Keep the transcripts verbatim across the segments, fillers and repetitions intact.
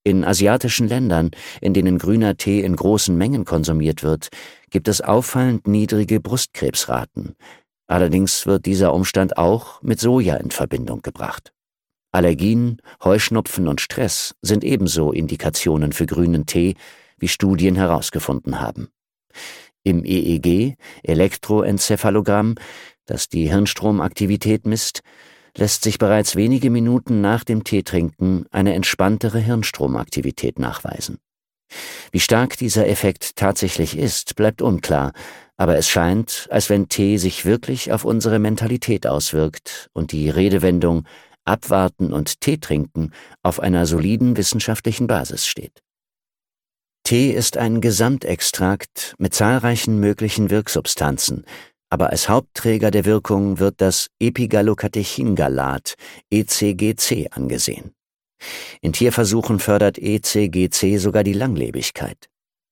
In asiatischen Ländern, in denen grüner Tee in großen Mengen konsumiert wird, gibt es auffallend niedrige Brustkrebsraten. Allerdings wird dieser Umstand auch mit Soja in Verbindung gebracht. Allergien, Heuschnupfen und Stress sind ebenso Indikationen für grünen Tee, wie Studien herausgefunden haben. Im E E G, Elektroenzephalogramm, das die Hirnstromaktivität misst, lässt sich bereits wenige Minuten nach dem Teetrinken eine entspanntere Hirnstromaktivität nachweisen. Wie stark dieser Effekt tatsächlich ist, bleibt unklar, aber es scheint, als wenn Tee sich wirklich auf unsere Mentalität auswirkt und die Redewendung Abwarten und Tee trinken auf einer soliden wissenschaftlichen Basis steht. Tee ist ein Gesamtextrakt mit zahlreichen möglichen Wirksubstanzen, aber als Hauptträger der Wirkung wird das Epigallocatechingalat, E C G C, angesehen. In Tierversuchen fördert E C G C sogar die Langlebigkeit.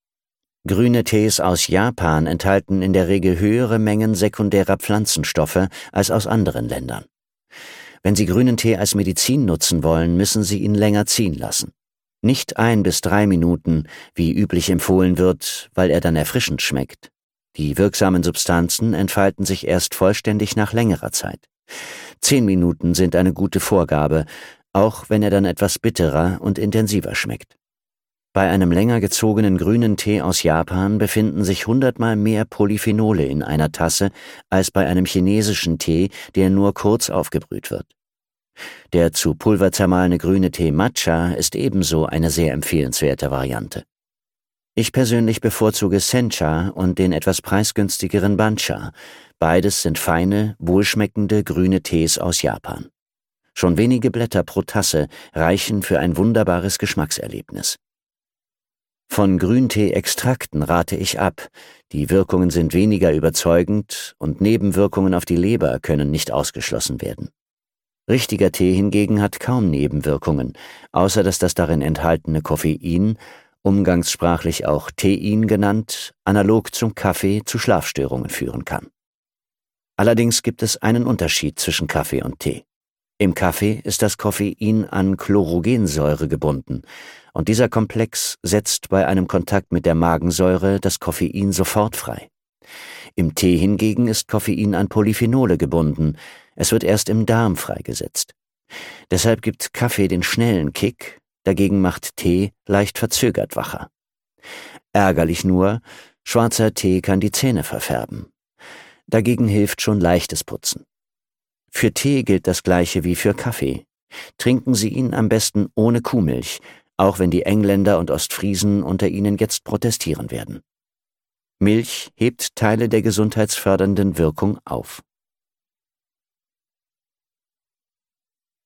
Grüne Tees aus Japan enthalten in der Regel höhere Mengen sekundärer Pflanzenstoffe als aus anderen Ländern. Wenn Sie grünen Tee als Medizin nutzen wollen, müssen Sie ihn länger ziehen lassen. Nicht ein bis drei Minuten, wie üblich empfohlen wird, weil er dann erfrischend schmeckt. Die wirksamen Substanzen entfalten sich erst vollständig nach längerer Zeit. Zehn Minuten sind eine gute Vorgabe, auch wenn er dann etwas bitterer und intensiver schmeckt. Bei einem länger gezogenen grünen Tee aus Japan befinden sich hundertmal mehr Polyphenole in einer Tasse als bei einem chinesischen Tee, der nur kurz aufgebrüht wird. Der zu Pulver zermahlene grüne Tee Matcha ist ebenso eine sehr empfehlenswerte Variante. Ich persönlich bevorzuge Sencha und den etwas preisgünstigeren Bancha. Beides sind feine, wohlschmeckende grüne Tees aus Japan. Schon wenige Blätter pro Tasse reichen für ein wunderbares Geschmackserlebnis. Von Grüntee-Extrakten rate ich ab. Die Wirkungen sind weniger überzeugend und Nebenwirkungen auf die Leber können nicht ausgeschlossen werden. Richtiger Tee hingegen hat kaum Nebenwirkungen, außer dass das darin enthaltene Koffein, umgangssprachlich auch Tein genannt, analog zum Kaffee zu Schlafstörungen führen kann. Allerdings gibt es einen Unterschied zwischen Kaffee und Tee. Im Kaffee ist das Koffein an Chlorogensäure gebunden und dieser Komplex setzt bei einem Kontakt mit der Magensäure das Koffein sofort frei. Im Tee hingegen ist Koffein an Polyphenole gebunden, es wird erst im Darm freigesetzt. Deshalb gibt Kaffee den schnellen Kick, dagegen macht Tee leicht verzögert wacher. Ärgerlich nur, schwarzer Tee kann die Zähne verfärben. Dagegen hilft schon leichtes Putzen. Für Tee gilt das Gleiche wie für Kaffee. Trinken Sie ihn am besten ohne Kuhmilch, auch wenn die Engländer und Ostfriesen unter Ihnen jetzt protestieren werden. Milch hebt Teile der gesundheitsfördernden Wirkung auf.